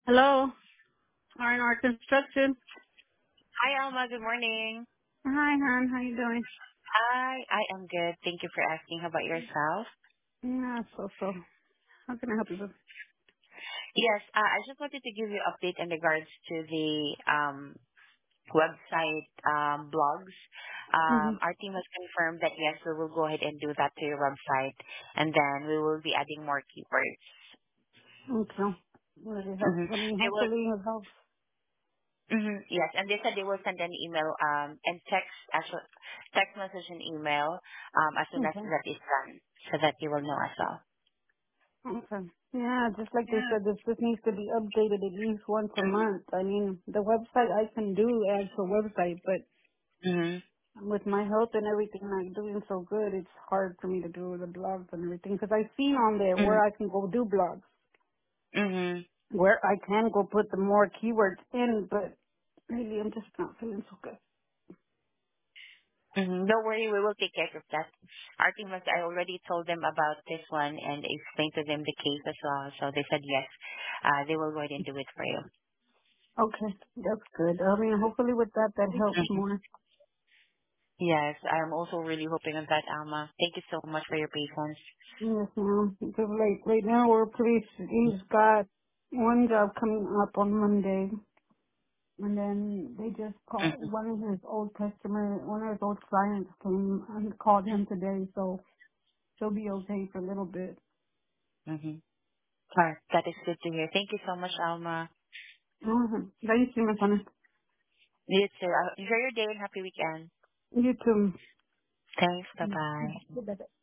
Hello, R&R Construction. Hi, Alma. Good morning. Hi, hon. How you doing? Hi, I am good. Thank you for asking. How about yourself? Yeah, so. How can I help you? With? Yes, I just wanted to give you an update in regards to the website blogs. Mm-hmm. Our team has confirmed that yes, we will go ahead and do that to your website, and then we will be adding more keywords. Okay. Will it help? hmm I mean, They will. hopefully it helps. Yes, and they said they will send an email and actually text message and email as soon as Okay. that is done, so that you will know as well. Okay. Yeah, just like they Yeah. said, this needs to be updated at least once a month. I mean, the website I can do actual website, but Mm-hmm. with my health and everything not doing so good, it's hard for me to do the blogs and everything. Because I seen on there Mm-hmm. where I can go do blogs, Mm-hmm. where I can go put the more keywords in, but maybe I'm just not feeling so good. Don't worry, we will take care of that. Our team was, I already told them about this one and explained to them the case as well. So they said yes, they will go ahead and do it for you. Okay, that's good. I mean, hopefully with that, that helps Mhm. more. Yes, I'm also really hoping on that, Alma. Thank you so much for your patience. Yes, ma'am. Because like right now we're pretty. He's got one job coming up on Monday, and then they just called one of his old one of his old clients came and called him today, so she'll be okay for a little bit. Mm-hmm. All right, that is good to hear. Thank you so much, Alma. Thank you, my son. You too. Enjoy your day and happy weekend. You too. Thanks. Bye-bye. Bye-bye.